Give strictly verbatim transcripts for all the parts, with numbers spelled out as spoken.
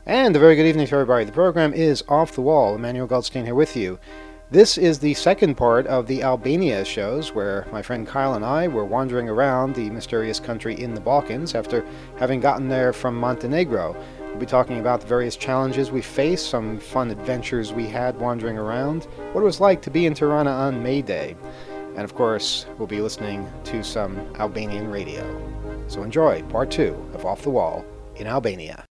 And a very good evening to everybody. The program is Off the Wall. Emmanuel Goldstein here with you. This is the second part of the Albania shows, where my friend Kyle and I were wandering around the mysterious country in the Balkans after having gotten there from Montenegro. We'll be talking about the various challenges we faced, some fun adventures we had wandering around, what it was like to be in Tirana on May Day, and of course, we'll be listening to some Albanian radio. So enjoy part two of Off the Wall in Albania.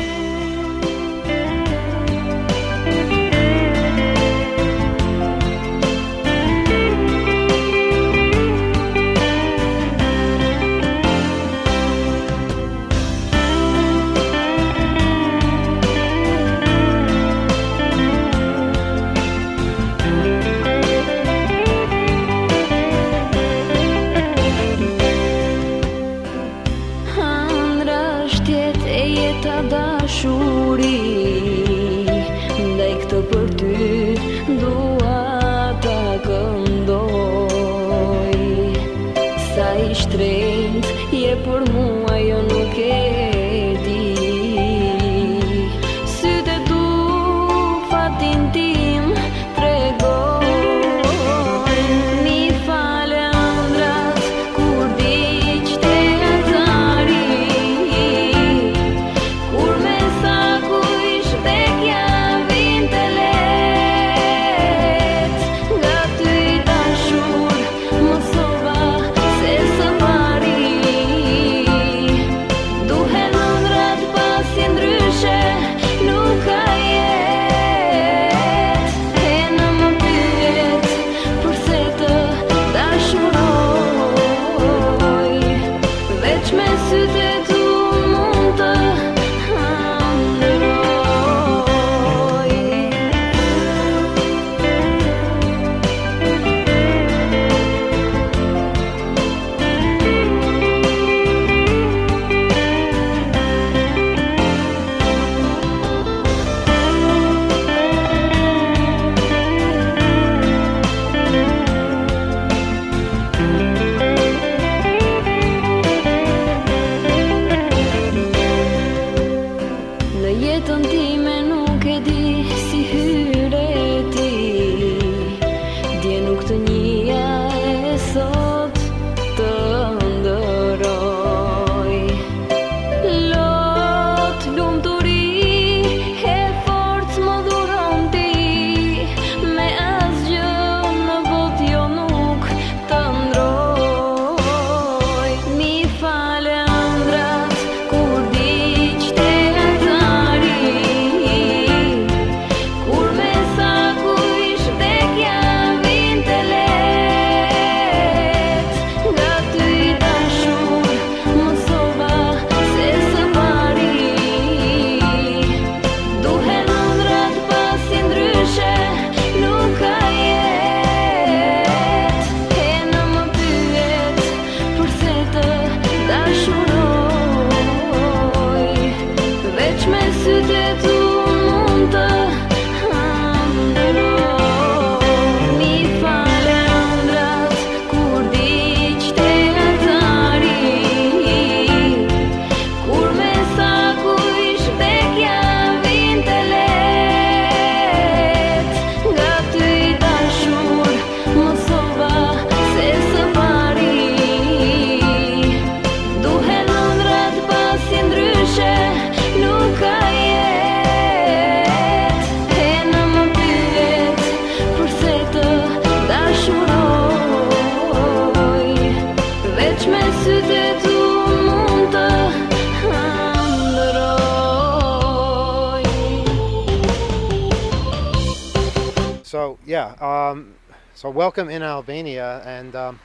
So yeah, um, so welcome in Albania, and um,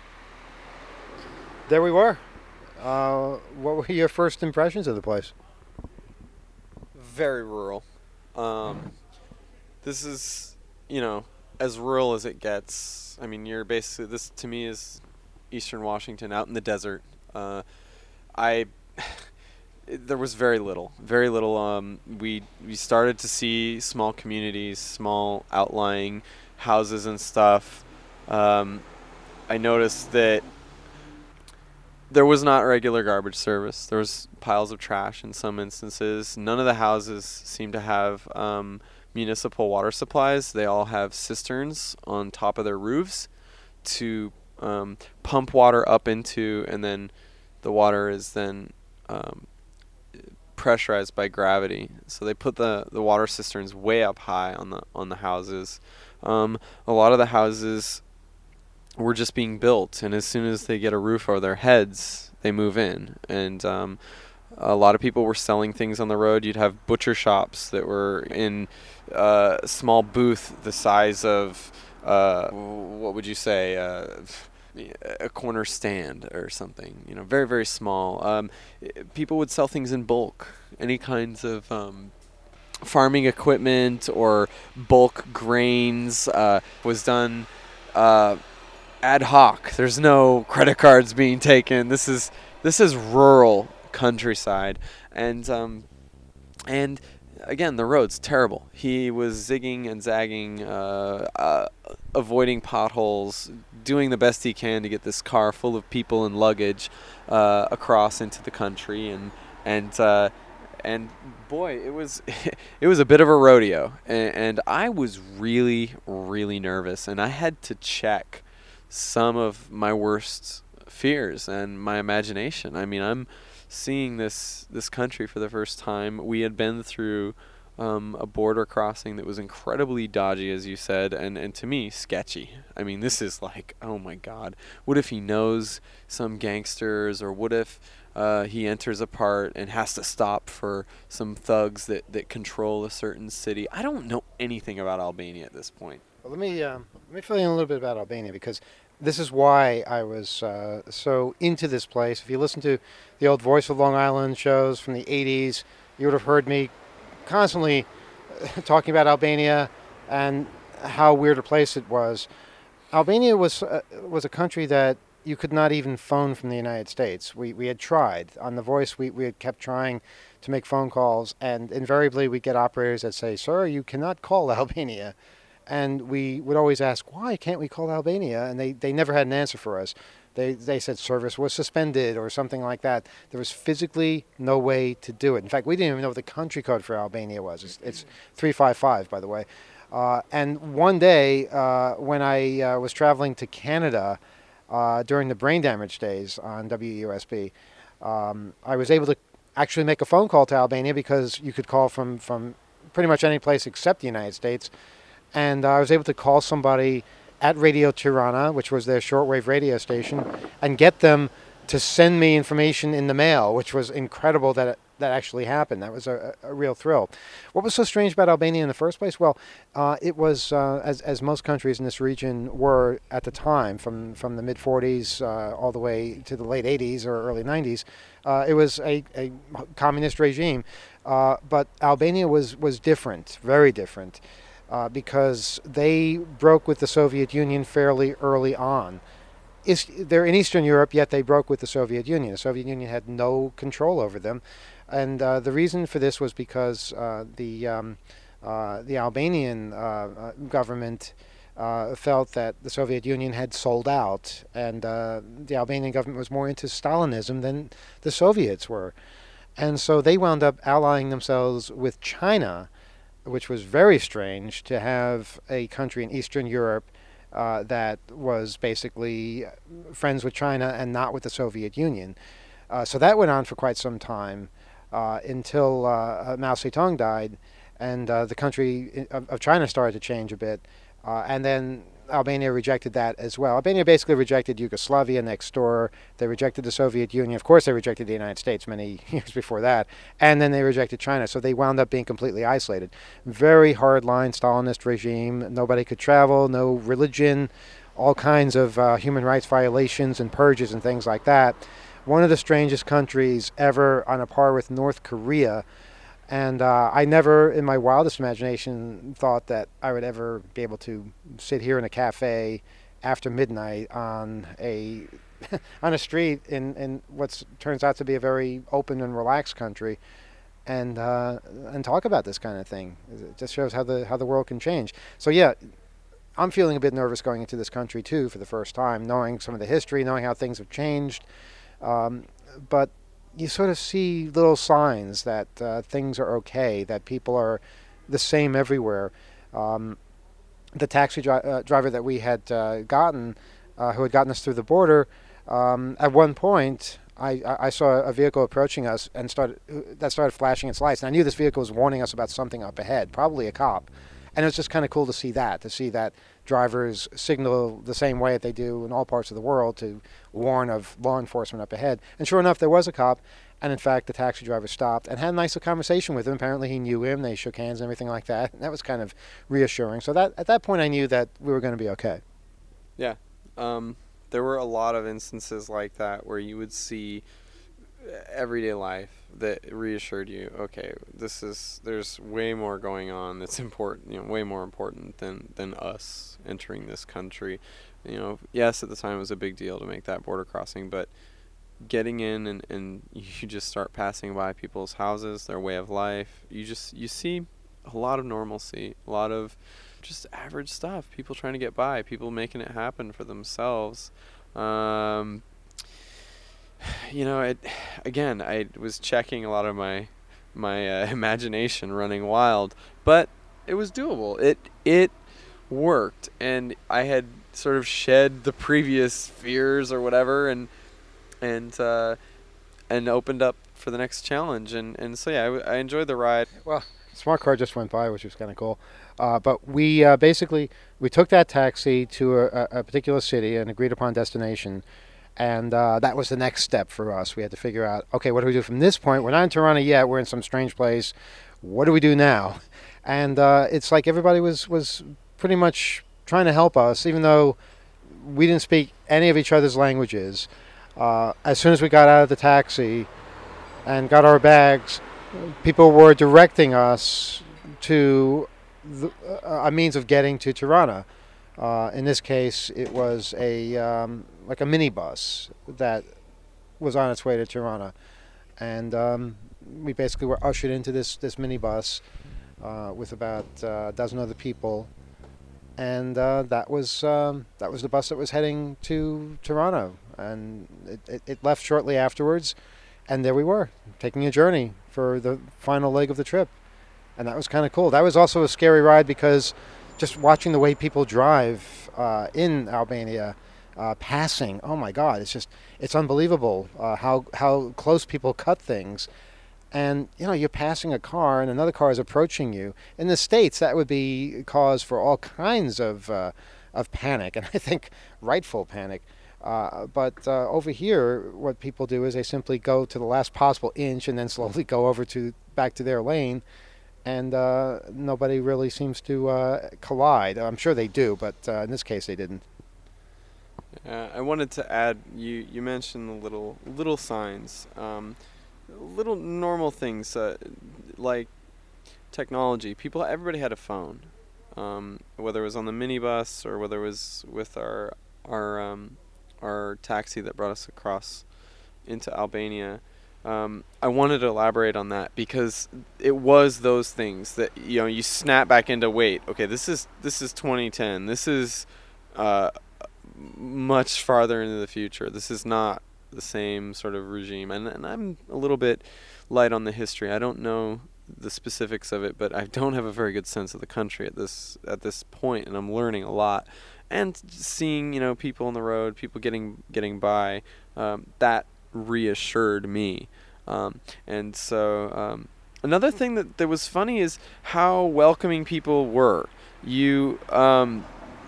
there we were. Uh, what were your first impressions of the place? Very rural. Um, this is, you know, as rural as it gets. I mean, you're basically, this to me is Eastern Washington out in the desert. Uh, I, there was very little, very little. Um, we we started to see small communities, small outlying houses and stuff. Um, I noticed that there was not regular garbage service. There was piles of trash in some instances. None of the houses seem to have um, municipal water supplies. They all have cisterns on top of their roofs to um, pump water up into, and then the water is then um, pressurized by gravity. So they put the, the water cisterns way up high on the on the houses. Um, a lot of the houses were just being built, and as soon as they get a roof over their heads, they move in. And um, a lot of people were selling things on the road. You'd have butcher shops that were in uh, a small booth the size of, uh, what would you say, uh, a corner stand or something, you know, very, very small. Um, people would sell things in bulk, any kinds of um, farming equipment or bulk grains uh, was done uh, ad hoc. There's no credit cards being taken. This is this is rural countryside, and um, and again, the road's terrible. He was zigging and zagging, uh, uh, avoiding potholes, doing the best he can to get this car full of people and luggage uh, across into the country, and and uh, and boy, it was it was a bit of a rodeo, and, and I was really really nervous, and I had to check some of my worst fears and my imagination. I mean, I'm seeing this this country for the first time. We had been through um, a border crossing that was incredibly dodgy, as you said, and, and to me, sketchy. I mean, this is like, oh my God, what if he knows some gangsters, or what if uh, he enters a part and has to stop for some thugs that, that control a certain city? I don't know anything about Albania at this point. Well, let me um, let me fill you in a little bit about Albania, because this is why I was uh, so into this place. If you listen to the old Voice of Long Island shows from the eighties, you would have heard me constantly talking about Albania and how weird a place it was. Albania was uh, was a country that you could not even phone from the United States. We we had tried. On The Voice, we, we had kept trying to make phone calls, and invariably we'd get operators that say, "Sir, you cannot call Albania." And we would always ask, why can't we call Albania? And they, they never had an answer for us. They they said service was suspended or something like that. There was physically no way to do it. In fact, we didn't even know what the country code for Albania was. It's, it's three five five, by the way. Uh, and one day, uh, when I uh, was traveling to Canada uh, during the brain damage days on W U S B, um, I was able to actually make a phone call to Albania, because you could call from, from pretty much any place except the United States. And uh, I was able to call somebody at Radio Tirana, which was their shortwave radio station, and get them to send me information in the mail, which was incredible that it, that actually happened. That was a, a real thrill. What was so strange about Albania in the first place? Well, uh, it was, uh, as, as most countries in this region were at the time, from, from the mid forties uh, all the way to the late eighties or early nineties, uh, it was a, a communist regime. Uh, but Albania was, was different, very different. Uh, because they broke with the Soviet Union fairly early on. Is, they're in Eastern Europe, yet they broke with the Soviet Union. The Soviet Union had no control over them. And uh, the reason for this was because uh, the, um, uh, the Albanian uh, uh, government uh, felt that the Soviet Union had sold out, and uh, the Albanian government was more into Stalinism than the Soviets were. And so they wound up allying themselves with China, which was very strange to have a country in Eastern Europe uh, that was basically friends with China and not with the Soviet Union. Uh, so that went on for quite some time uh, until uh, Mao Zedong died, and uh, the country of, of China started to change a bit. Uh, and then Albania rejected that as well. Albania basically rejected Yugoslavia next door. They rejected the Soviet Union. Of course, they rejected the United States many years before that. And then they rejected China. So they wound up being completely isolated. Very hardline Stalinist regime. Nobody could travel, no religion, all kinds of uh, human rights violations and purges and things like that. One of the strangest countries ever, on a par with North Korea. And uh, I never, in my wildest imagination, thought that I would ever be able to sit here in a cafe after midnight on a on a street in, in what turns out to be a very open and relaxed country, and uh, and talk about this kind of thing. It just shows how the how the world can change. So yeah, I'm feeling a bit nervous going into this country too for the first time, knowing some of the history, knowing how things have changed. Um, but you sort of see little signs that uh, things are okay, that people are the same everywhere. Um, the taxi dri- uh, driver that we had uh, gotten, uh, who had gotten us through the border, um, at one point, I, I I saw a vehicle approaching us and started that started flashing its lights, and I knew this vehicle was warning us about something up ahead, probably a cop. And it was just kind of cool to see that, to see that drivers signal the same way that they do in all parts of the world to warn of law enforcement up ahead. And sure enough, there was a cop, and in fact, the taxi driver stopped and had a nice conversation with him. Apparently, he knew him. They shook hands and everything like that. And that was kind of reassuring. So that at that point, I knew that we were going to be okay. Yeah. Um, there were a lot of instances like that where you would see everyday life that reassured you, okay, this is there's way more going on that's important, you know, way more important than than us entering this country. You know, yes, at the time it was a big deal to make that border crossing, but getting in and, and you just start passing by people's houses, their way of life, you just you see a lot of normalcy, a lot of just average stuff, people trying to get by, people making it happen for themselves. um You know, it again, I was checking a lot of my my uh, imagination running wild, but it was doable. It it worked, and I had sort of shed the previous fears or whatever, and and uh, and opened up for the next challenge. And, and so yeah, I, w- I enjoyed the ride. Well, smart car just went by, which was kind of cool. Uh, but we uh, basically we took that taxi to a, a particular city, an agreed upon destination. And uh, that was the next step for us. We had to figure out, okay, what do we do from this point? We're not in Toronto yet. We're in some strange place. What do we do now? And uh, it's like everybody was, was pretty much trying to help us, even though we didn't speak any of each other's languages. Uh, as soon as we got out of the taxi and got our bags, people were directing us to the, uh, a means of getting to Toronto. Uh, in this case, it was a um, like a minibus that was on its way to Toronto, and um, we basically were ushered into this this minibus uh, with about uh, a dozen other people, and uh, that was um, that was the bus that was heading to Toronto, and it, it, it left shortly afterwards, and there we were taking a journey for the final leg of the trip, and that was kind of cool. That was also a scary ride because just watching the way people drive uh, in Albania, uh, passing, oh my God, it's just, it's unbelievable uh, how how close people cut things. And, you know, you're passing a car and another car is approaching you. In the States, that would be cause for all kinds of uh, of panic, and I think rightful panic. Uh, but uh, over here, what people do is they simply go to the last possible inch and then slowly go over to back to their lane, and uh, nobody really seems to uh, collide. I'm sure they do, but uh, in this case they didn't. Uh, I wanted to add, you, you mentioned the little little signs, um, little normal things uh, like technology. People, everybody had a phone, um, whether it was on the minibus or whether it was with our our um, our taxi that brought us across into Albania. Um, I wanted to elaborate on that because it was those things that, you know, you snap back into, wait, okay, this is this is twenty ten. This is uh, much farther into the future. This is not the same sort of regime. And, and I'm a little bit light on the history. I don't know the specifics of it, but I don't have a very good sense of the country at this at this point, and I'm learning a lot. And seeing, you know, people on the road, people getting getting by, um, that reassured me. Um, and so um, another thing that, that was funny is how welcoming people were. You um,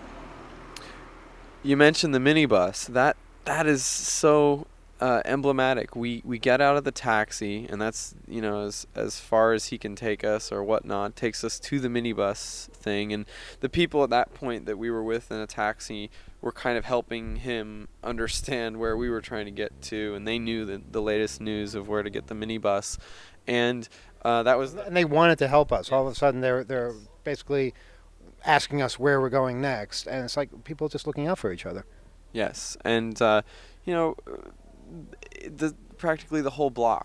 you mentioned the minibus. That that is so uh, emblematic. We we get out of the taxi, and that's, you know, as as far as he can take us or whatnot, takes us to the minibus thing. And the people at that point that we were with in a taxi were kind of helping him understand where we were trying to get to, and they knew the, the latest news of where to get the minibus, and uh, that was. And they wanted to help us. All of a sudden, they're they're basically asking us where we're going next, and it's like people just looking out for each other. Yes, and uh, you know, the practically the whole block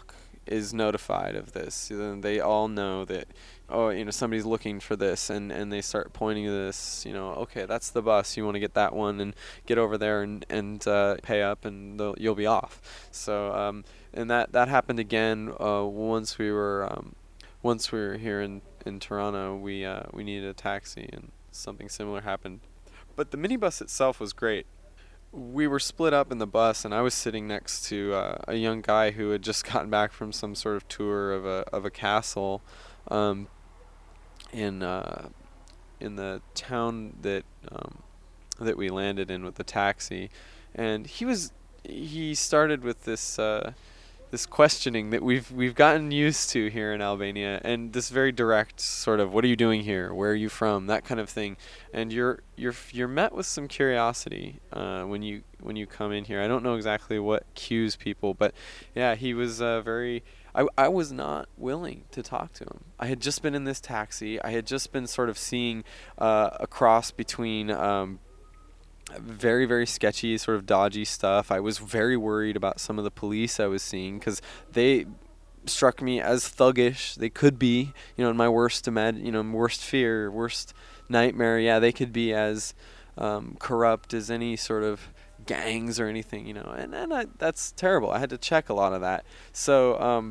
is notified of this. Then they all know that, oh, you know, somebody's looking for this, and, and they start pointing to this, you know, okay, that's the bus. You want to get that one and get over there and, and uh, pay up, and you'll be off. So, um, and that, that happened again uh, once we were um, once we were here in, in Toronto. We uh, we needed a taxi, and something similar happened. But the minibus itself was great. We were split up in the bus, and I was sitting next to uh, a young guy who had just gotten back from some sort of tour of a of a castle, um, in uh, in the town that um, that we landed in with the taxi, and he was he started with this uh, this questioning that we've we've gotten used to here in Albania, and this very direct sort of, what are you doing here, where are you from, that kind of thing. And you're you're you're met with some curiosity uh, when you when you come in here. I don't know exactly what cues people, but yeah, he was uh, very. I I was not willing to talk to him. I had just been in this taxi. I had just been sort of seeing uh, a cross between. Um, very very sketchy, sort of dodgy stuff. I was very worried about some of the police I was seeing, because they struck me as thuggish. They could be, you know, in my worst imag- you know, worst fear, worst nightmare. Yeah, they could be as um, corrupt as any sort of gangs or anything, you know. And and I, that's terrible. I had to check a lot of that. So, um,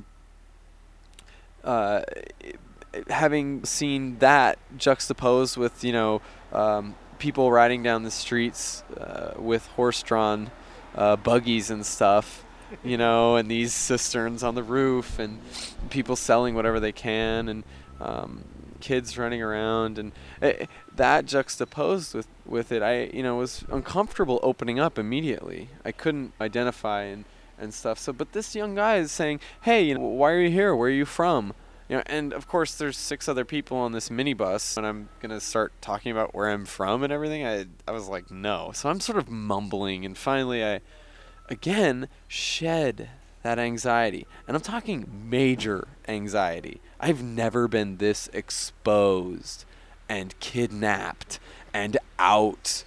uh, having seen that juxtaposed with, you know. Um, people riding down the streets uh, with horse-drawn uh, buggies and stuff, you know, and these cisterns on the roof, and people selling whatever they can, and um, kids running around, and it, that juxtaposed with, with it, I, you know, was uncomfortable opening up immediately. I couldn't identify and, and stuff. So, but this young guy is saying, hey, you know, why are you here? Where are you from? You know, and of course there's six other people on this minibus, and I'm gonna start talking about where I'm from and everything. I I was like, no. So I'm sort of mumbling, and finally I, again, shed that anxiety. And I'm talking major anxiety. I've never been this exposed and kidnapped and out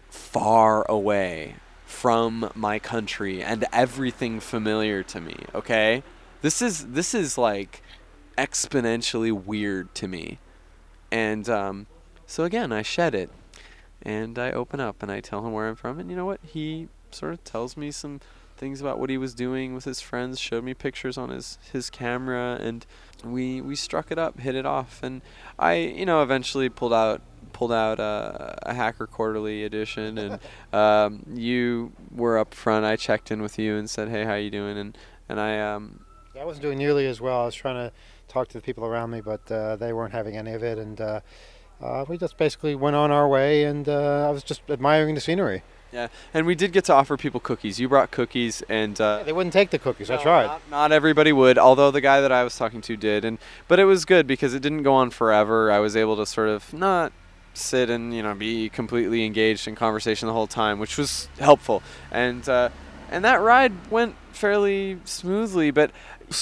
far away from my country and everything familiar to me, okay? This is this is like exponentially weird to me. And um, so again, I shed it, and I open up, and I tell him where I'm from, and you know what? He sort of tells me some things about what he was doing with his friends, showed me pictures on his, his camera, and we we struck it up, hit it off, and I, you know, eventually pulled out pulled out uh, a Hacker Quarterly edition, and um, you were up front. I checked in with you and said, hey, how you doing? And and I um. I wasn't doing nearly as well. I was trying to talk to the people around me, but uh, they weren't having any of it, and uh, uh, we just basically went on our way, and uh, I was just admiring the scenery. Yeah, and we did get to offer people cookies. You brought cookies, and uh, yeah, they wouldn't take the cookies. No, I tried. Not, not everybody would, although the guy that I was talking to did, and but it was good because it didn't go on forever. I was able to sort of not sit and, you know, be completely engaged in conversation the whole time, which was helpful, and uh, and that ride went fairly smoothly, but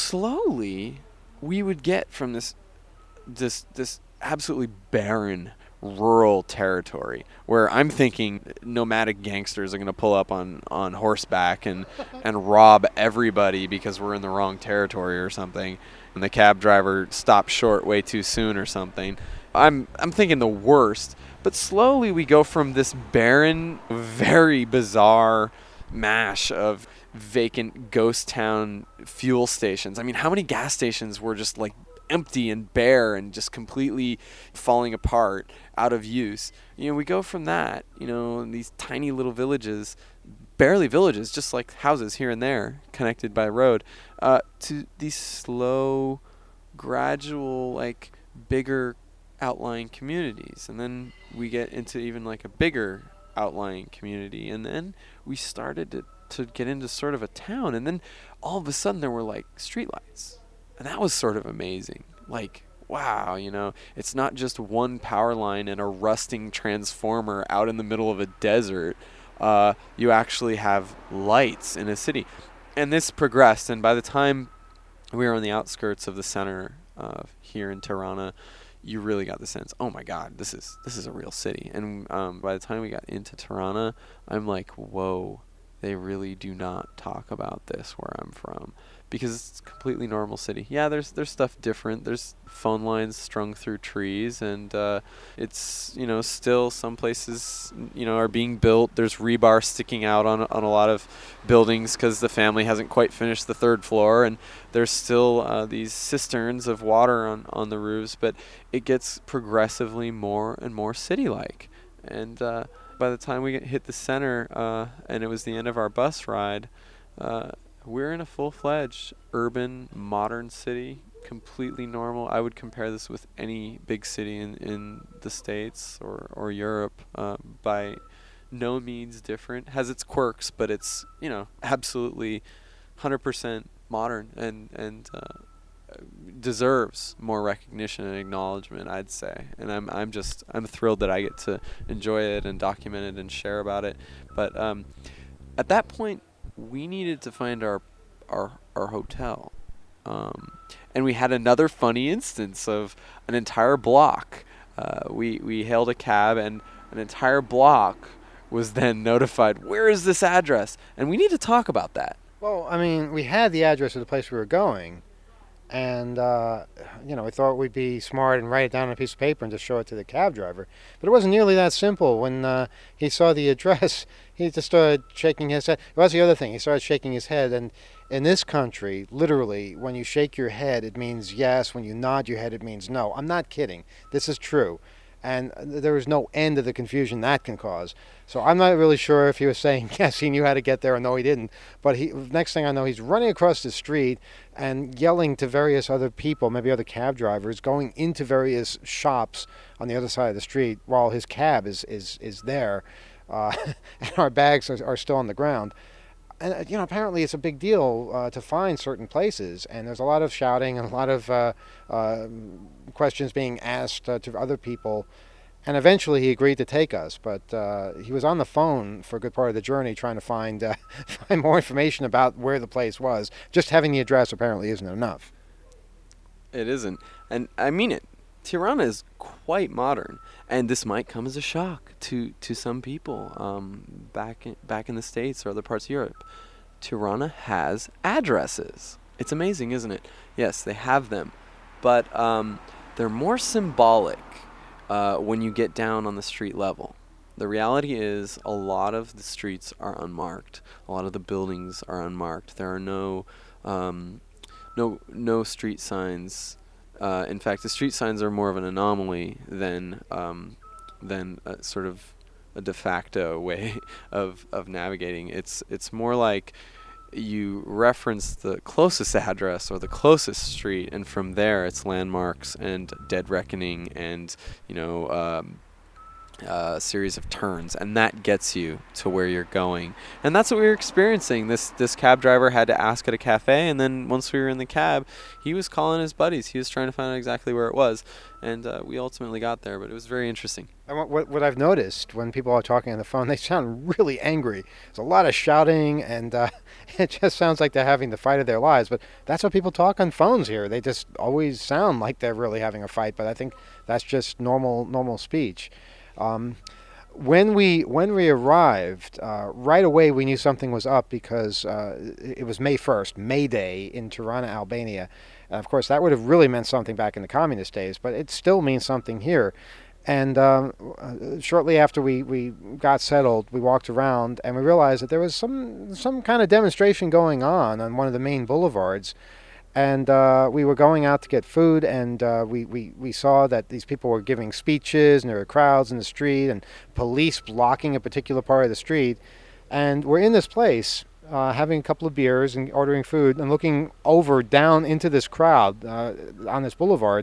slowly we would get from this this this absolutely barren rural territory where I'm thinking nomadic gangsters are going to pull up on, on horseback and, and rob everybody because we're in the wrong territory or something, and the cab driver stopped short way too soon or something. I'm I'm thinking the worst, but slowly we go from this barren, very bizarre mash of vacant ghost town fuel stations. I mean, how many gas stations were just like empty and bare and just completely falling apart, out of use? You know, we go from that, you know, these tiny little villages, barely villages, just like houses here and there connected by road, uh, to these slow, gradual, like bigger outlying communities. And then we get into even like a bigger outlying community. And then we started to, to get into sort of a town. And then all of a sudden there were like streetlights. And that was sort of amazing. Like, wow, you know, it's not just one power line and a rusting transformer out in the middle of a desert. Uh, you actually have lights in a city. And this progressed, and by the time we were on the outskirts of the center uh, here in Tirana, you really got the sense, oh my God, this is this is a real city. And um, by the time we got into Tirana, I'm like, whoa, they really do not talk about this where I'm from, because it's a completely normal city. Yeah, there's there's stuff different. There's phone lines strung through trees, and uh, it's, you know, still some places, you know, are being built. There's rebar sticking out on on a lot of buildings because the family hasn't quite finished the third floor, and there's still uh, these cisterns of water on on the roofs. But it gets progressively more and more city-like, and uh, by the time we get hit the center, uh, and it was the end of our bus ride, uh, we're in a full-fledged urban, modern city, completely normal. I would compare this with any big city in, in the States or, or Europe. Uh, by no means different. Has its quirks, but it's, you know, absolutely one hundred percent modern and, and uh, deserves more recognition and acknowledgement, I'd say. And I'm I'm just I'm thrilled that I get to enjoy it and document it and share about it. But um, at that point, we needed to find our our our hotel, um, and we had another funny instance of an entire block. Uh, we we hailed a cab, and an entire block was then notified, where is this address? And we need to talk about that. Well, I mean, we had the address of the place we were going, and uh, you know, we thought we'd be smart and write it down on a piece of paper and just show it to the cab driver. But it wasn't nearly that simple. When uh, he saw the address, he just started shaking his head. Well, that's the other thing. He started shaking his head, and in this country, literally, when you shake your head, it means yes. When you nod your head, it means no. I'm not kidding. This is true. And there is no end to the confusion that can cause. So I'm not really sure if he was saying yes, he knew how to get there, or no, he didn't. But he, next thing I know, he's running across the street and yelling to various other people, maybe other cab drivers, going into various shops on the other side of the street while his cab is is is there, uh, and our bags are, are still on the ground. And, you know, apparently it's a big deal uh, to find certain places, and there's a lot of shouting and a lot of uh, uh, questions being asked uh, to other people. And eventually he agreed to take us, but uh, he was on the phone for a good part of the journey trying to find uh, find more information about where the place was. Just having the address apparently isn't enough. It isn't. And I mean it. Tirana is quite modern, and this might come as a shock to, to some people um, back in, back in the States or other parts of Europe. Tirana has addresses. It's amazing, isn't it? Yes, they have them, but um, they're more symbolic uh, when you get down on the street level. The reality is a lot of the streets are unmarked. A lot of the buildings are unmarked. There are no um, no no street signs. Uh, in fact, the street signs are more of an anomaly than um, than a sort of a de facto way of, of navigating. It's it's more like you reference the closest address or the closest street, and from there it's landmarks and dead reckoning and, you know, um, Uh, a series of turns, and that gets you to where you're going. And that's what we were experiencing. This this cab driver had to ask at a cafe, and then once we were in the cab, he was calling his buddies. He was trying to find out exactly where it was, and uh, we ultimately got there, but it was very interesting. And what, what, what I've noticed when people are talking on the phone, they sound really angry. There's a lot of shouting, and uh, it just sounds like they're having the fight of their lives. But that's how people talk on phones here. They just always sound like they're really having a fight, but I think that's just normal normal speech. Um, when we when we arrived, uh, right away we knew something was up because uh, it was May first, May Day in Tirana, Albania. And of course, that would have really meant something back in the communist days, but it still means something here. And um, uh, shortly after we, we got settled, we walked around and we realized that there was some some kind of demonstration going on on one of the main boulevards. And uh, we were going out to get food, and uh, we, we, we saw that these people were giving speeches, and there were crowds in the street, and police blocking a particular part of the street. And we're in this place, uh, having a couple of beers and ordering food, and looking over down into this crowd uh, on this boulevard.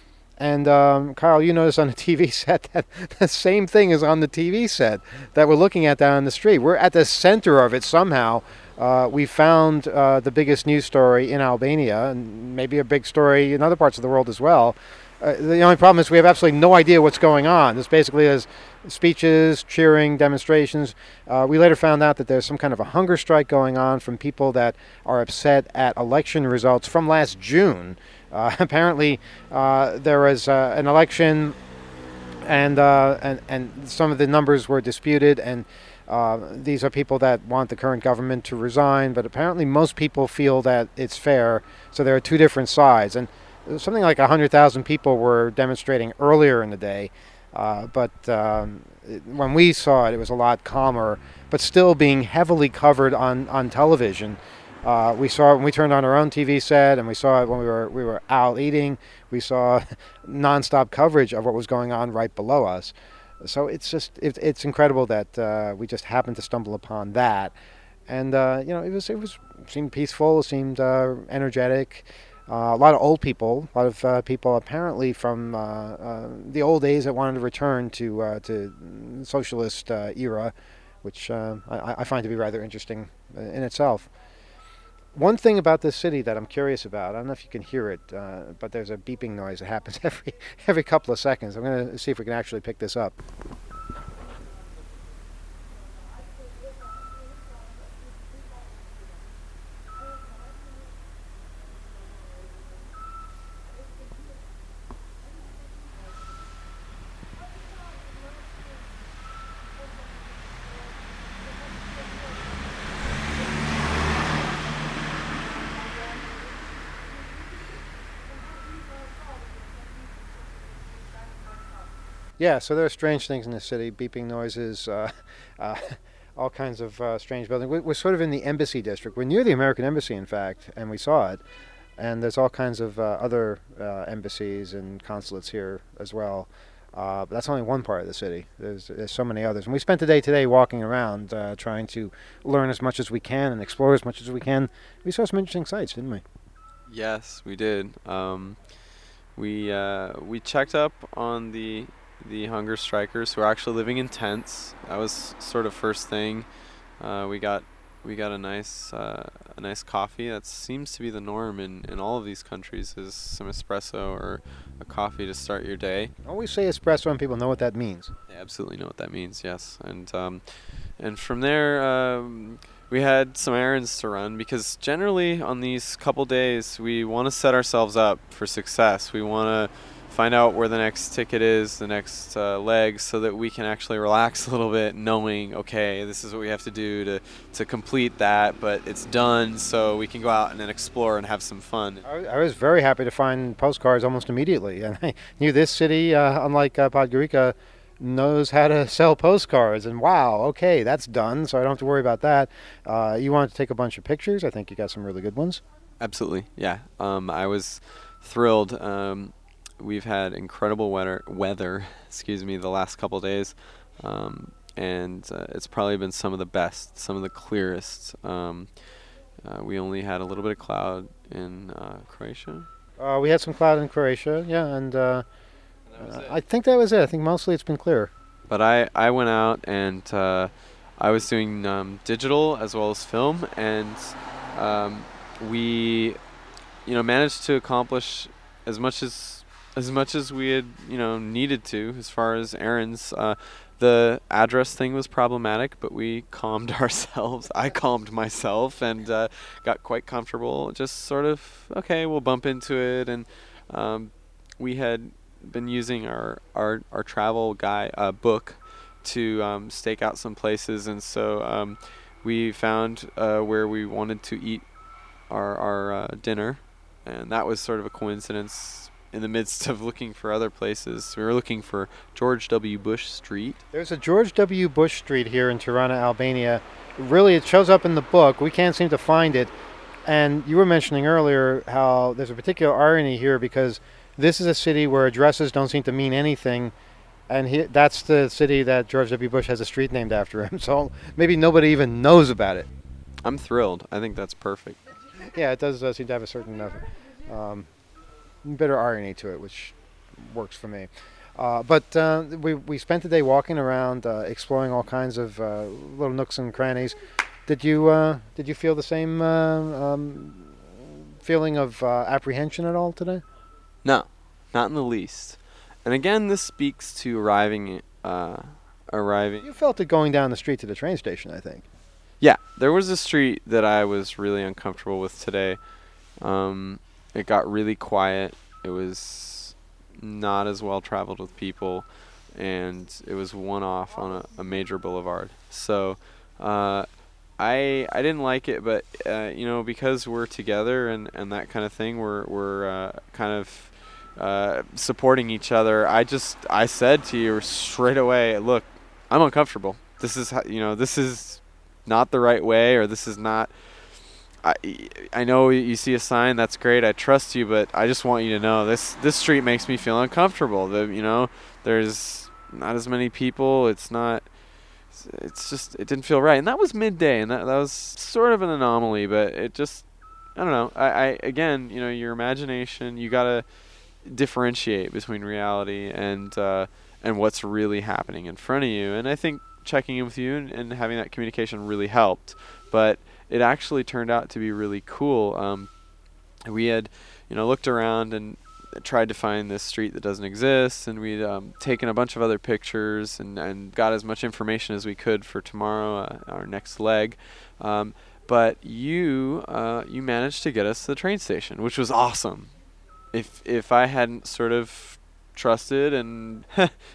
And um, Kyle, you notice on the T V set that the same thing is on the T V set that we're looking at down the street. We're at the center of it somehow. Uh, we found uh, the biggest news story in Albania, and maybe a big story in other parts of the world as well. Uh, the only problem is we have absolutely no idea what's going on. This basically is speeches, cheering, demonstrations. Uh, we later found out that there's some kind of a hunger strike going on from people that are upset at election results from last June. Uh, apparently, uh, there was uh, an election, and, uh, and and some of the numbers were disputed, and Uh, these are people that want the current government to resign, but apparently most people feel that it's fair. So there are two different sides, and something like one hundred thousand people were demonstrating earlier in the day, uh, but um, it, when we saw it, it was a lot calmer, but still being heavily covered on, on television. Uh, we saw it when we turned on our own T V set, and we saw it when we were we were out eating. We saw nonstop coverage of what was going on right below us. So it's just it, it's incredible that uh, we just happened to stumble upon that, and uh, you know it was it was seemed peaceful, seemed uh, energetic. Uh, a lot of old people, a lot of uh, people apparently from uh, uh, the old days that wanted to return to uh, to socialist uh, era, which uh, I, I find to be rather interesting in itself. One thing about this city that I'm curious about, I don't know if you can hear it, uh, but there's a beeping noise that happens every every couple of seconds. I'm going to see if we can actually pick this up. Yeah, so there are strange things in the city, beeping noises, uh, uh, all kinds of uh, strange buildings. We're, we're sort of in the embassy district. We're near the American embassy, in fact, and we saw it. And there's all kinds of uh, other uh, embassies and consulates here as well. Uh, but that's only one part of the city. There's, there's so many others. And we spent the day today walking around, uh, trying to learn as much as we can and explore as much as we can. We saw some interesting sights, didn't we? Yes, we did. Um, we uh, we checked up on the the hunger strikers who are actually living in tents. That was sort of first thing. Uh, we got we got a nice uh, a nice coffee. That seems to be the norm in, in all of these countries, is some espresso or a coffee to start your day. I always say espresso and people know what that means. They absolutely know what that means, yes. And um, and from there, um, we had some errands to run, because generally on these couple days we want to set ourselves up for success. We want to find out where the next ticket is, the next uh, leg, so that we can actually relax a little bit, knowing, okay, this is what we have to do to, to complete that, but it's done, so we can go out and then explore and have some fun. I, I was very happy to find postcards almost immediately, and I knew this city, uh, unlike uh, Podgorica, knows how to sell postcards, and wow, okay, that's done, so I don't have to worry about that. Uh, you wanted to take a bunch of pictures. I think you got some really good ones. Absolutely, yeah. Um, I was thrilled. Um, We've had incredible weather, weather, excuse me, the last couple days, um, and uh, it's probably been some of the best, some of the clearest. Um, uh, we only had a little bit of cloud in uh, Croatia. Uh, we had some cloud in Croatia, yeah, and uh, uh, I think that was it. I think mostly it's been clear. But I, I went out and uh, I was doing um, digital as well as film, and um, we, you know, managed to accomplish as much as As much as we had, you know, needed to as far as errands. Uh, the address thing was problematic, but we calmed ourselves. I calmed myself and uh, got quite comfortable. Just sort of, okay, we'll bump into it. And um, we had been using our our, our travel guide uh, book to um, stake out some places, and so um, we found uh, where we wanted to eat our our uh, dinner, and that was sort of a coincidence. In the midst of looking for other places, we were looking for George W. Bush Street. There's a George W. Bush Street here in Tirana, Albania. Really, it shows up in the book. We can't seem to find it. And you were mentioning earlier how there's a particular irony here, because this is a city where addresses don't seem to mean anything. And he, that's the city that George W. Bush has a street named after him. So maybe nobody even knows about it. I'm thrilled. I think that's perfect. Yeah, it does uh, seem to have a certain uh, um, bitter irony to it, which works for me. Uh, but uh, we we spent the day walking around, uh, exploring all kinds of uh, little nooks and crannies. Did you uh, did you feel the same uh, um, feeling of uh, apprehension at all today? No, not in the least. And again, this speaks to arriving. Uh, arriving. You felt it going down the street to the train station, I think. Yeah, there was a street that I was really uncomfortable with today. Um, It got really quiet. It was not as well traveled with people. and it was one off on a, a major boulevard. So uh, I I didn't like it, but uh, you know, because we're together and, and that kind of thing, we're we're uh, kind of uh, supporting each other. I just I said to you straight away, look, I'm uncomfortable. This is how, you know this is not the right way, or this is not. I, I know you see a sign, that's great, I trust you, but I just want you to know this this street makes me feel uncomfortable. The, you know, there's not as many people. It's not, it's, it's just, it didn't feel right. And that was midday, and that, that was sort of an anomaly, but it just, I don't know. I, I again, you know, your imagination, you got to differentiate between reality and uh, and what's really happening in front of you. And I think checking in with you and, and having that communication really helped. But it actually turned out to be really cool. Um, we had, you know, looked around and tried to find this street that doesn't exist, and we'd um, taken a bunch of other pictures and, and got as much information as we could for tomorrow, uh, our next leg. Um, but you uh, you managed to get us to the train station, which was awesome. If if I hadn't sort of trusted and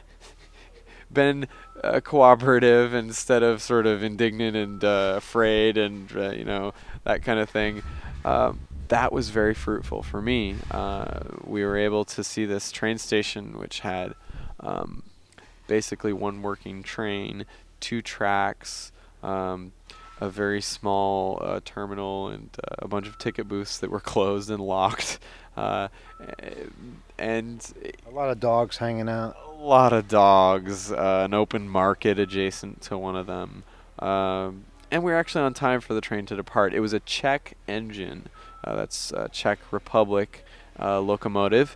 been uh, cooperative instead of sort of indignant and uh, afraid and uh, you know, that kind of thing, um, that was very fruitful for me. Uh, we were able to see this train station, which had um, basically one working train, two tracks, um, a very small uh, terminal, and uh, a bunch of ticket booths that were closed and locked, uh, and A lot of dogs hanging out. a lot of dogs, uh, an open market adjacent to one of them, um, and we were actually on time for the train to depart. It was a Czech engine, uh, that's uh, Czech Republic uh, locomotive,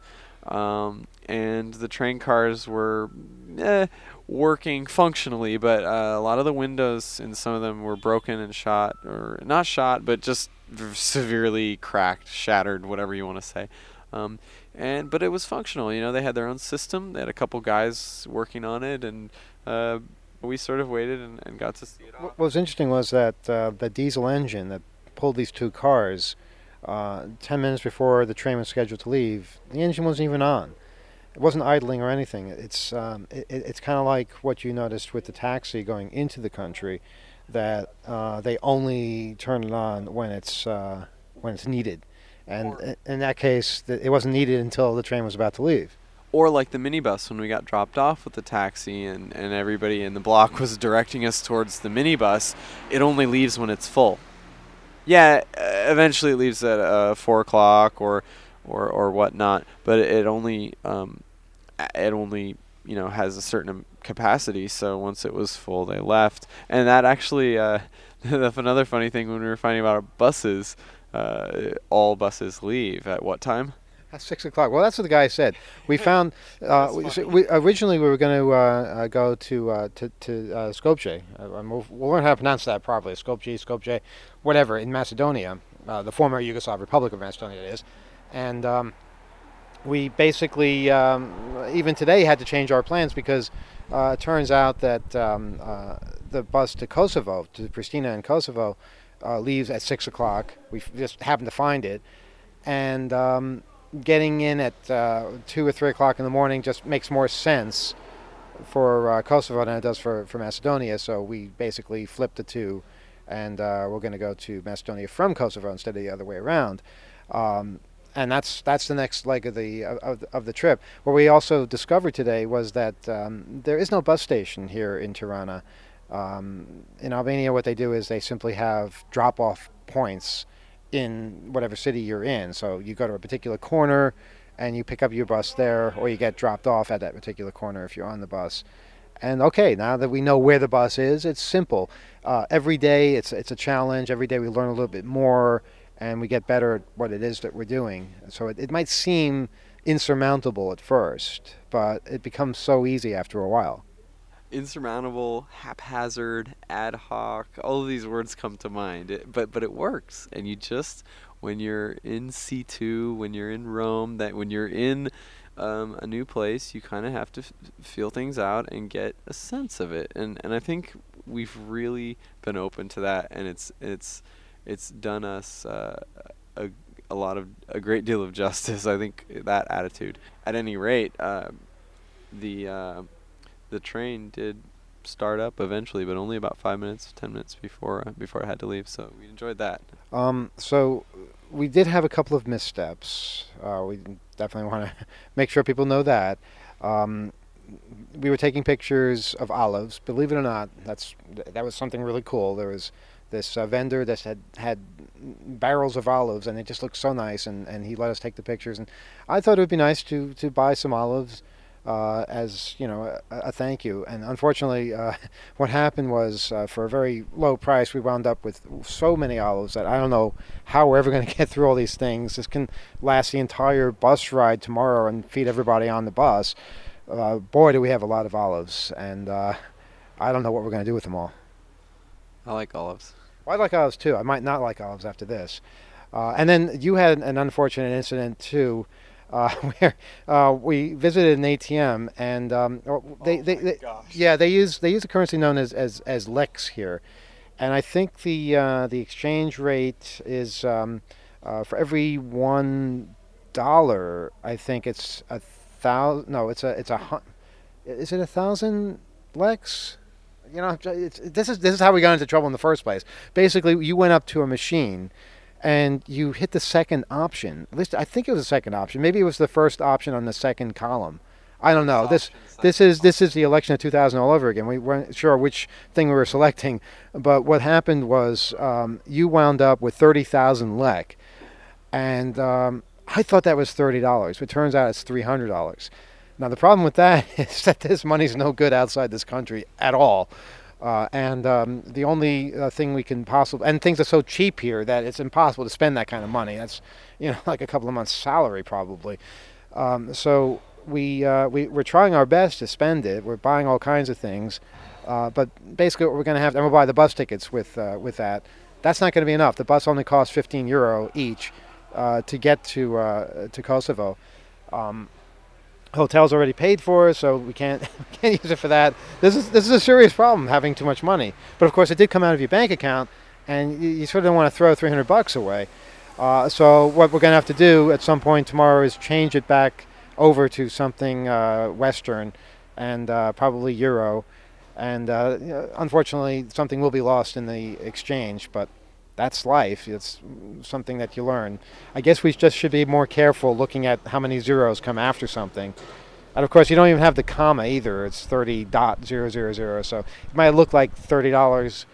um, and the train cars were eh, working functionally, but uh, a lot of the windows in some of them were broken and shot, or not shot, but just v- severely cracked, shattered, whatever you want to say. Um, and but it was functional. You know, they had their own system. They had a couple guys working on it, and uh, we sort of waited and, and got to see it all. What was interesting was that uh, the diesel engine that pulled these two cars, uh, ten minutes before the train was scheduled to leave, the engine wasn't even on. It wasn't idling or anything. It's um, it, it's kind of like what you noticed with the taxi going into the country, that uh, they only turn it on when it's uh, when it's needed, and Or- in that case, th- it wasn't needed until the train was about to leave. Or like the minibus when we got dropped off with the taxi, and, and everybody in the block was directing us towards the minibus. It only leaves when it's full. Yeah, uh, eventually it leaves at uh, four o'clock or, or or whatnot, but it, it only um, a- it only you know has a certain am- capacity. So once it was full, they left, and that actually uh, that's another funny thing when we were finding about our buses. Uh, all buses leave at what time? At six o'clock. Well, that's what the guy said. We found. Uh, That's we, so funny. we originally we were going to uh, uh, go to uh, to to uh, Skopje. Uh, and we'll, we'll learn how to pronounce that properly. Skopje, Skopje, whatever, in Macedonia, uh, the former Yugoslav Republic of Macedonia, it is. And um, we basically um, even today had to change our plans because uh, it turns out that um, uh, the bus to Kosovo, to Pristina and Kosovo, uh, leaves at six o'clock. We f- just happened to find it, and um, getting in at uh, two or three o'clock in the morning just makes more sense for uh, Kosovo than it does for, for Macedonia. So we basically flipped the two, and uh, we're going to go to Macedonia from Kosovo instead of the other way around. Um, and that's that's the next leg of the of, the- of the trip. What we also discovered today was that um, there is no bus station here in Tirana. Um, in Albania, what they do is they simply have drop-off points in whatever city you're in. So you go to a particular corner and you pick up your bus there, or you get dropped off at that particular corner if you're on the bus. And okay, now that we know where the bus is, it's simple. Uh, every day it's it's a challenge. Every day we learn a little bit more, and we get better at what it is that we're doing. So it, it might seem insurmountable at first, but it becomes so easy after a while. Insurmountable, haphazard, ad hoc, all of these words come to mind. It, but but it works, and you just when you're in C two, when you're in Rome, that when you're in um, a new place, you kind of have to f- feel things out and get a sense of it. And and I think we've really been open to that, and it's it's it's done us uh, a a lot of a great deal of justice. I think that attitude. At any rate, uh, the uh, the train did start up eventually, but only about five minutes, ten minutes before uh, before I had to leave. So we enjoyed that. Um, so we did have a couple of missteps. Uh, we definitely want to make sure people know that. Um, we were taking pictures of olives. Believe it or not, that's that was something really cool. There was this uh, vendor that had had barrels of olives, and it just looked so nice. And, and he let us take the pictures. And I thought it would be nice to to buy some olives uh, as you know a, a thank you. And unfortunately, uh, what happened was uh, for a very low price, we wound up with so many olives that I don't know how we're ever going to get through all these things. This can last the entire bus ride tomorrow and feed everybody on the bus. Uh, boy, do we have a lot of olives, and uh, I don't know what we're going to do with them all. I like olives. Well, I like olives too. I might not like olives after this. Uh, and then you had an unfortunate incident too, uh, where uh, we visited an A T M, and um, they, oh they, my they gosh. yeah, they use they use a currency known as as as Lex here, and I think the uh, the exchange rate is um, uh, for every one dollar. I think it's a thousand. No, it's a it's a hun- is it a thousand Lex? You know, it's, this is this is how we got into trouble in the first place. Basically, you went up to a machine, and you hit the second option. At least I think it was the second option. Maybe it was the first option on the second column. I don't know. This this is this is the election of two thousand all over again. We weren't sure which thing we were selecting, but what happened was um, you wound up with thirty thousand lek, and um, I thought that was thirty dollars. But it turns out it's three hundred dollars. Now, the problem with that is that this money's no good outside this country at all. Uh, and um, the only uh, thing we can possibly, and things are so cheap here that it's impossible to spend that kind of money. That's, you know, like a couple of months' salary probably. Um, so we, uh, we, we're trying our best to spend it. We're buying all kinds of things. Uh, but basically what we're going to have, and we'll buy the bus tickets with, uh, with that. That's not going to be enough. The bus only costs fifteen euro each uh, to get to, uh, to Kosovo. Um, Hotel's already paid for, so we can't we can't use it for that. This is this is a serious problem, having too much money. But of course, it did come out of your bank account, and you, you sort of don't want to throw three hundred bucks away. Uh, so what we're going to have to do at some point tomorrow is change it back over to something uh, Western, and uh, probably euro. And uh, you know, unfortunately, something will be lost in the exchange, but that's life. It's something that you learn. I guess we just should be more careful looking at how many zeros come after something. And of course, you don't even have the comma either. It's thirty dot zero zero zero. So it might look like thirty dollars,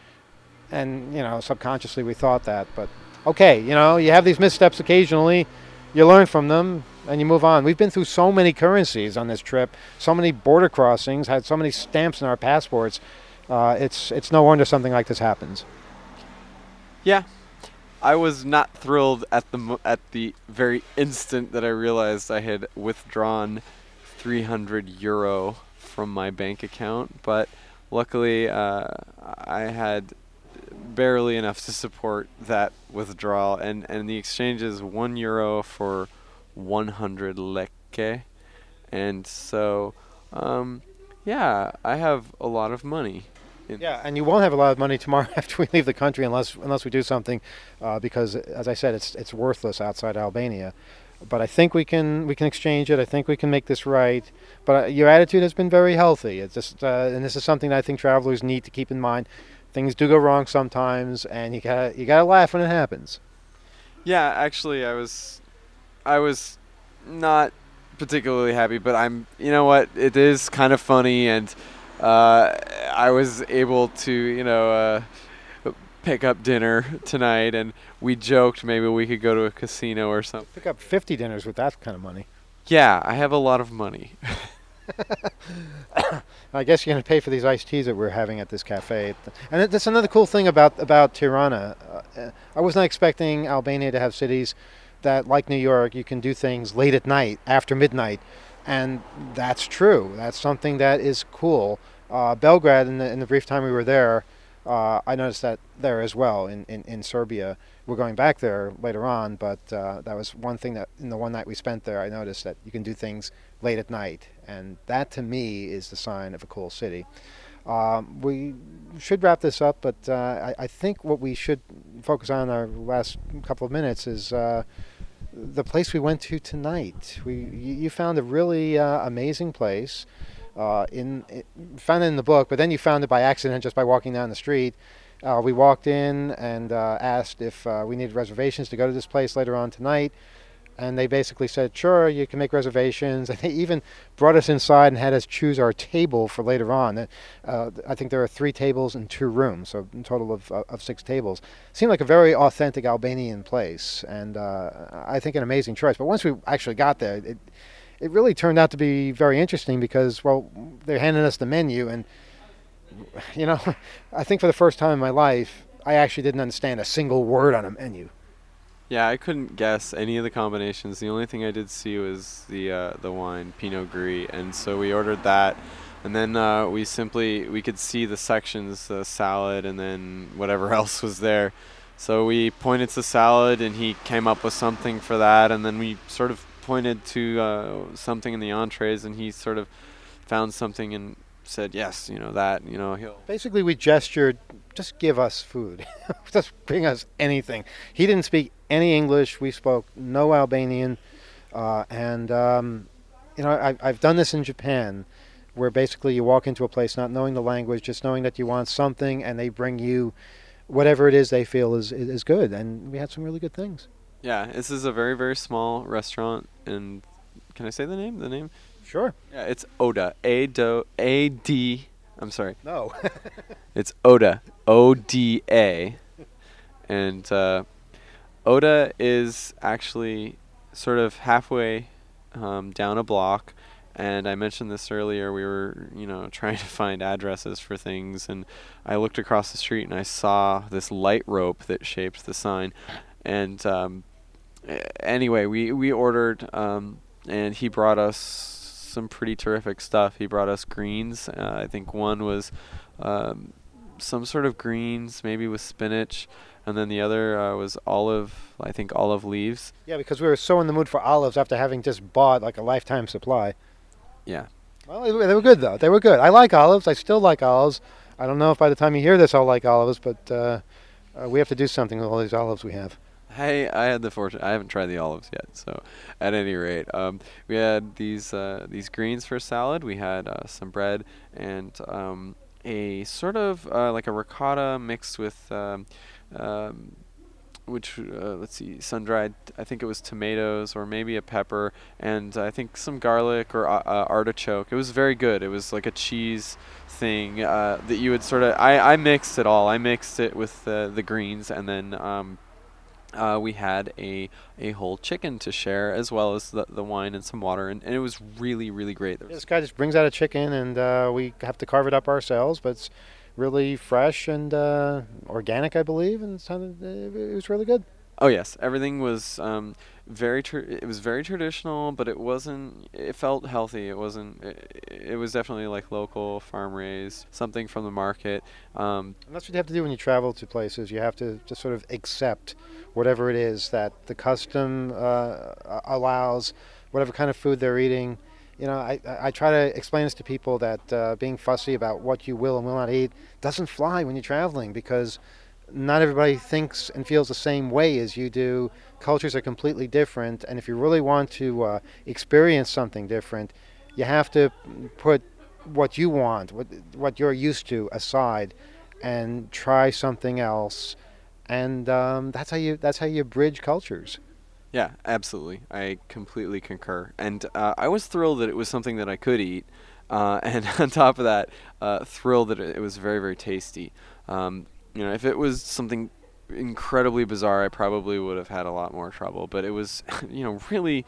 and you know, subconsciously we thought that. But okay, you know, you have these missteps occasionally. You learn from them and you move on. We've been through so many currencies on this trip, so many border crossings, had so many stamps in our passports. Uh, it's it's no wonder something like this happens. Yeah, I was not thrilled at the mo- at the very instant that I realized I had withdrawn three hundred euro from my bank account, but luckily uh, I had barely enough to support that withdrawal, and, and the exchange is one euro for one hundred leke, and so um, yeah, I have a lot of money. Yeah, and you won't have a lot of money tomorrow after we leave the country unless unless we do something, uh, because as I said, it's it's worthless outside Albania. But I think we can we can exchange it. I think we can make this right. But uh, your attitude has been very healthy. It's just, uh, and this is something that I think travelers need to keep in mind. Things do go wrong sometimes, and you got you got to laugh when it happens. Yeah, actually, I was I was not particularly happy, but I'm you know what, it is kind of funny, and Uh, I was able to, you know, uh, pick up dinner tonight, and we joked maybe we could go to a casino or something. Pick up fifty dinners with that kind of money. Yeah, I have a lot of money. I guess you're going to pay for these iced teas that we're having at this cafe. And that's another cool thing about, about Tirana. Uh, I was not expecting Albania to have cities that, like New York, you can do things late at night, after midnight. And that's true. That's something that is cool. Uh, Belgrade, in the, in the brief time we were there, uh, I noticed that there as well in, in, in Serbia. We're going back there later on, but uh, that was one thing that in the one night we spent there, I noticed that you can do things late at night. And that, to me, is the sign of a cool city. Um, we should wrap this up, but uh, I, I think what we should focus on in our last couple of minutes is uh, the place we went to tonight. We you found a really uh, amazing place. Uh, in it, found it in the book, but then you found it by accident just by walking down the street. Uh, we walked in and uh, asked if uh, we needed reservations to go to this place later on tonight. And they basically said, sure, you can make reservations. And they even brought us inside and had us choose our table for later on. Uh, I think there are three tables and two rooms, so a total of, uh, of six tables. Seemed like a very authentic Albanian place, and uh, I think an amazing choice. But once we actually got there, it, it really turned out to be very interesting because, well, they're handing us the menu, and, you know, I think for the first time in my life, I actually didn't understand a single word on a menu. Yeah, I couldn't guess any of the combinations. The only thing I did see was the uh, the wine Pinot Gris, and so we ordered that, and then uh, we simply we could see the sections, the salad, and then whatever else was there. So we pointed to salad, and he came up with something for that, and then we sort of pointed to uh, something in the entrees, and he sort of found something and said yes, you know that, you know he'll. Basically, we gestured, just give us food, just bring us anything. He didn't speak any English. We spoke no Albanian, uh, and um, you know I, I've done this in Japan, where basically you walk into a place not knowing the language, just knowing that you want something, and they bring you whatever it is they feel is is good, and we had some really good things. Yeah, this is a very very small restaurant, and can I say the name? The name? Sure. Yeah, it's Oda. A do A D. I'm sorry. No. It's Oda. O D A. And uh, Oda is actually sort of halfway um, down a block. And I mentioned this earlier. We were, you know, trying to find addresses for things, and I looked across the street and I saw this light rope that shaped the sign. And um, anyway, we we ordered, um, and he brought us some pretty terrific stuff. He brought us greens. Uh, I think one was um, some sort of greens, maybe with spinach, and then the other uh, was olive, I think olive leaves. Yeah, because we were so in the mood for olives after having just bought like a lifetime supply. Yeah. Well, they they were good, though. They were good. I like olives. I still like olives. I don't know if by the time you hear this I'll like olives, but uh, uh, we have to do something with all these olives we have. Hey, I had the fortune. I haven't tried the olives yet, so at any rate, um, we had these uh, these greens for salad. We had uh, some bread and um, a sort of uh, like a ricotta mixed with, um, um, which uh, let's see, sun-dried. I think it was tomatoes or maybe a pepper, and I think some garlic or uh, uh, artichoke. It was very good. It was like a cheese thing uh, that you would sort of. I I mixed it all. I mixed it with uh, the greens, and then. Um, Uh, we had a a whole chicken to share, as well as the, the wine and some water, and, and it was really, really great. Yeah, this guy just brings out a chicken, and uh, we have to carve it up ourselves, but it's really fresh and uh, organic, I believe, and it, sounded, it was really good. Oh yes, everything was um, very. Tr- it was very traditional, but it wasn't. It felt healthy. It wasn't. It, it was definitely like local, farm raised, something from the market. Um, and that's what you have to do when you travel to places. You have to just sort of accept whatever it is that the custom uh, allows, whatever kind of food they're eating. You know, I, I try to explain this to people that uh, being fussy about what you will and will not eat doesn't fly when you're traveling, because not everybody thinks and feels the same way as you do. Cultures are completely different, and if you really want to uh, experience something different, you have to put what you want, what what you're used to, aside, and try something else. And um, that's how you that's how you bridge cultures. yeah, absolutely. I completely concur. And uh, I was thrilled that it was something that I could eat, uh, and on top of that, uh, thrilled that it, it was very, very tasty. Um, You know, if it was something incredibly bizarre, I probably would have had a lot more trouble. But it was, you know, really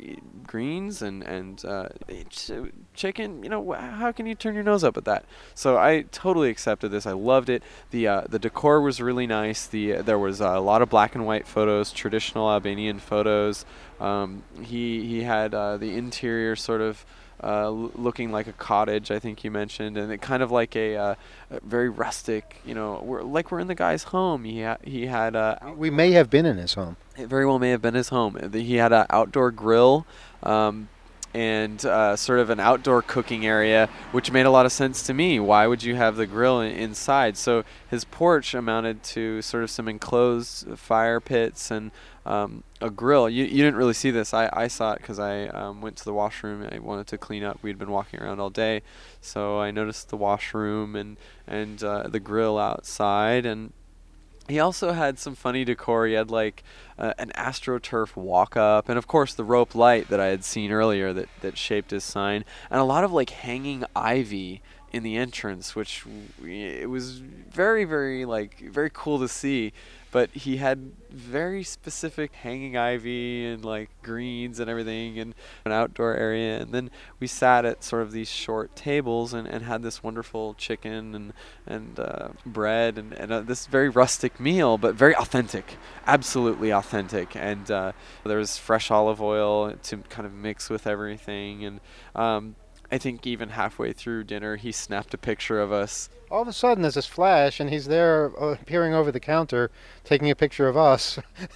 greens and and uh, ch- chicken. You know, how can you turn your nose up at that? So I totally accepted this. I loved it. The uh, the decor was really nice. The uh, there was a lot of black and white photos, traditional Albanian photos. Um, he he had uh, the interior sort of. Uh, l- looking like a cottage, I think you mentioned, and it kind of like a, uh, a very rustic, you know, we're like we're in the guy's home. He ha- he had a. We may have been in his home. It very well may have been his home. He had an outdoor grill, um, and uh, sort of an outdoor cooking area, which made a lot of sense to me. Why would you have the grill in- inside? So his porch amounted to sort of some enclosed fire pits and um, a grill. You, you didn't really see this. I, I saw it because I um, went to the washroom. I wanted to clean up. We'd been walking around all day, so I noticed the washroom and, and uh, the grill outside. And he also had some funny decor. He had like uh, an AstroTurf walk-up, and of course the rope light that I had seen earlier that, that shaped his sign, and a lot of like hanging ivy in the entrance, which w- it was very, very like very cool to see. But he had very specific hanging ivy and like greens and everything, and an outdoor area. And then we sat at sort of these short tables and, and had this wonderful chicken and and uh, bread and, and uh, this very rustic meal, but very authentic, absolutely authentic. And uh, there was fresh olive oil to kind of mix with everything. And um, I think even halfway through dinner, he snapped a picture of us. All of a sudden, there's this flash, and he's there uh, peering over the counter, taking a picture of us.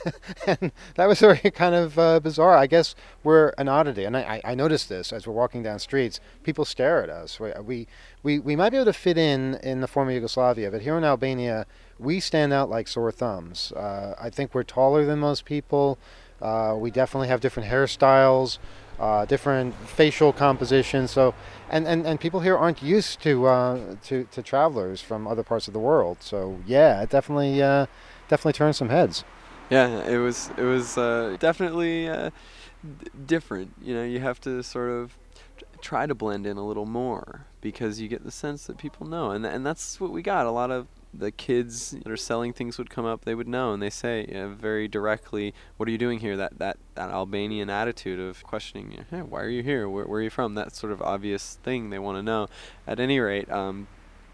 And that was very kind of uh, bizarre. I guess we're an oddity, and I, I noticed this as we're walking down streets. People stare at us. We, we, we, we might be able to fit in in the former Yugoslavia, but here in Albania, we stand out like sore thumbs. Uh, I think we're taller than most people. Uh, we definitely have different hairstyles. Uh, different facial compositions, so and, and, and people here aren't used to uh, to to travelers from other parts of the world. So yeah, it definitely uh, definitely turns some heads. Yeah, it was it was uh, definitely uh, d- different. You know, you have to sort of t- try to blend in a little more because you get the sense that people know, and th- and that's what we got. A lot of the kids that are selling things would come up, they would know, and they say uh, very directly, "What are you doing here?" That that, that Albanian attitude of questioning, "Hey, why are you here? Where, where are you from?" That sort of obvious thing they want to know. At any rate, um,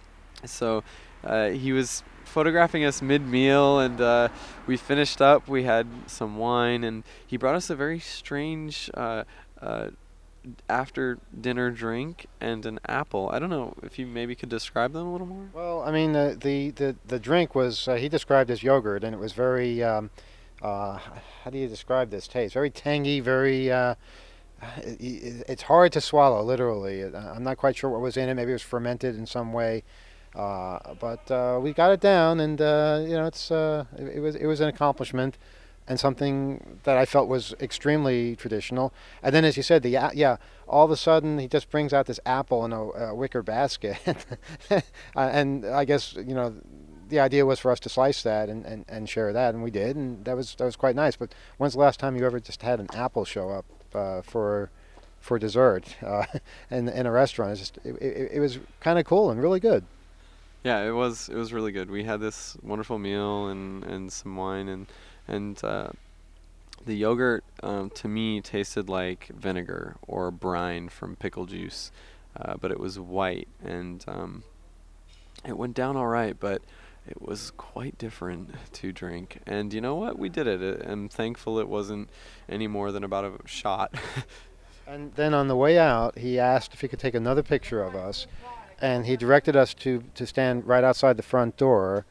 so uh, he was photographing us mid-meal, and uh, we finished up. We had some wine, and he brought us a very strange uh, uh, after dinner drink and an apple. I don't know if you maybe could describe them a little more. Well, I mean, the the the, the drink was uh, he described as yogurt, and it was very. Um, uh, how do you describe this taste? Very tangy, very. Uh, it, it's hard to swallow, literally. I'm not quite sure what was in it. Maybe it was fermented in some way. Uh, but uh, we got it down, and uh, you know, it's uh, it, it was it was an accomplishment, and something that I felt was extremely traditional. And then, as you said, the uh, yeah, all of a sudden he just brings out this apple in a, a wicker basket, uh, and I guess you know, the idea was for us to slice that and, and, and share that, and we did, and that was that was quite nice. But when's the last time you ever just had an apple show up uh, for for dessert uh, in in a restaurant? It's just it, it, it was kind of cool and really good. Yeah, it was it was really good. We had this wonderful meal and, and some wine, and and uh, the yogurt um, to me tasted like vinegar or brine from pickle juice, uh, but it was white, and um, it went down all right, but it was quite different to drink. And you know what? We did it. I'm thankful it wasn't any more than about a shot. And then on the way out, he asked if he could take another picture of us, and he directed us to, to stand right outside the front door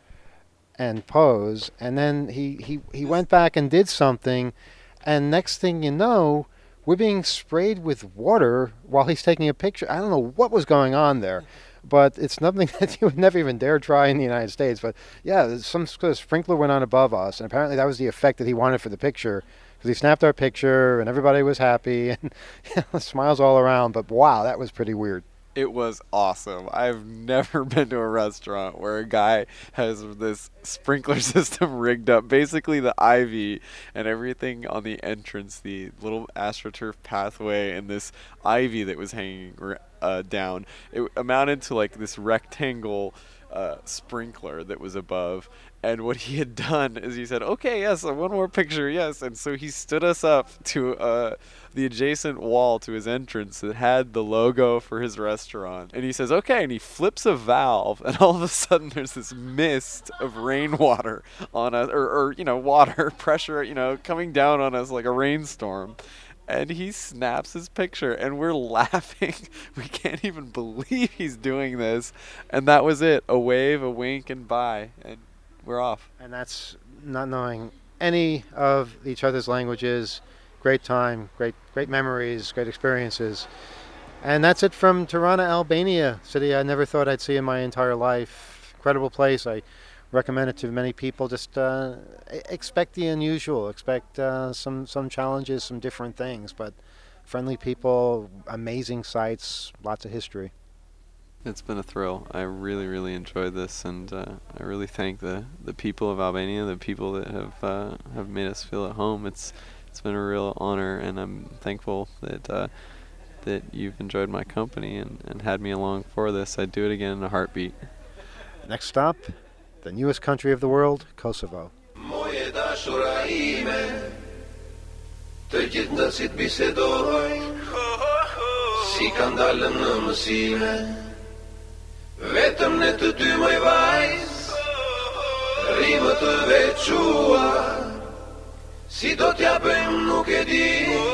and pose. And then he, he, he went back and did something, and next thing you know, we're being sprayed with water while he's taking a picture. I don't know what was going on there, but it's nothing that you would never even dare try in the United States. But yeah, some sort of sprinkler went on above us, and apparently that was the effect that he wanted for the picture, because he snapped our picture and everybody was happy and you know, smiles all around. But wow, that was pretty weird. It was awesome. I've never been to a restaurant where a guy has this sprinkler system rigged up. Basically, the ivy and everything on the entrance, the little AstroTurf pathway, and this ivy that was hanging uh, down. It amounted to like this rectangle uh, sprinkler that was above. And what he had done is he said, "Okay, yes, uh, one more picture, yes." And so he stood us up to uh, the adjacent wall to his entrance that had the logo for his restaurant. And he says, "Okay," and he flips a valve, and all of a sudden there's this mist of rainwater on us, or, or you know, water pressure, you know, coming down on us like a rainstorm. And he snaps his picture, and we're laughing. We can't even believe he's doing this. And that was it. A wave, a wink, and bye. And we're off. And that's not knowing any of each other's languages, great time, great great memories, great experiences. And that's it from Tirana, Albania, city I never thought I'd see in my entire life. Incredible place. I recommend it to many people. Just uh, expect the unusual, expect uh, some some challenges, some different things, but friendly people, amazing sights, lots of history. It's been a thrill. I really, really enjoyed this, and uh, I really thank the, the people of Albania, the people that have uh, have made us feel at home. It's it's been a real honor, and I'm thankful that uh, that you've enjoyed my company and, and had me along for this. I'd do it again in a heartbeat. Next stop, the newest country of the world, Kosovo. Të gjithë ndësit bisedojnë, si kanë dalën në mësime, vetëm ne të dy moj vajz, rime të veçuar, si do t'ja bëjmë nuk e di,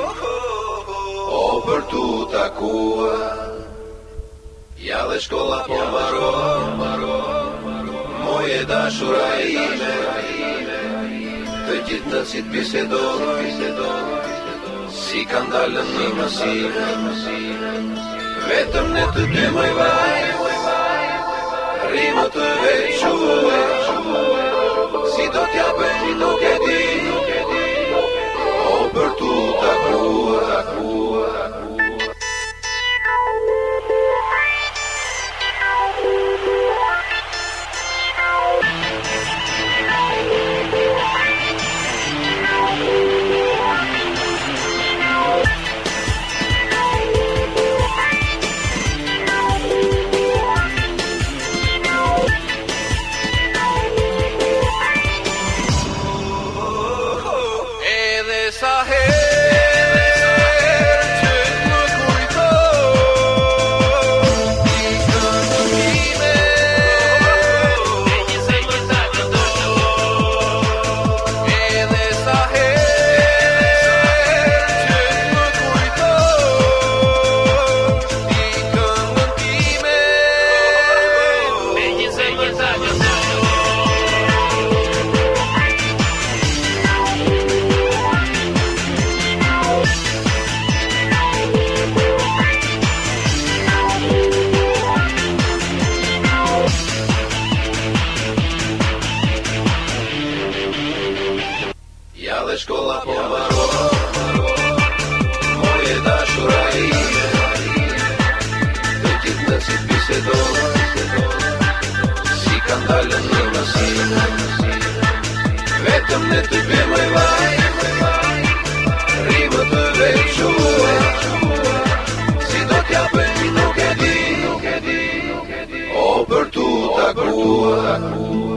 o për tu takuar, ja dhe shkolla po mbaron, moje dashura ime, të gjithë ndësit bisedojnë, si kanë dalën në mësime, vetëm ne të dy moj vajz, rime të veçuar, si do t'ja bëjmë nuk e di, o për tu takuar. Vetëm ne të dy moj vajz, rime të veçuar, si do t'ja bëjmë nuk e di, o për tu takuar.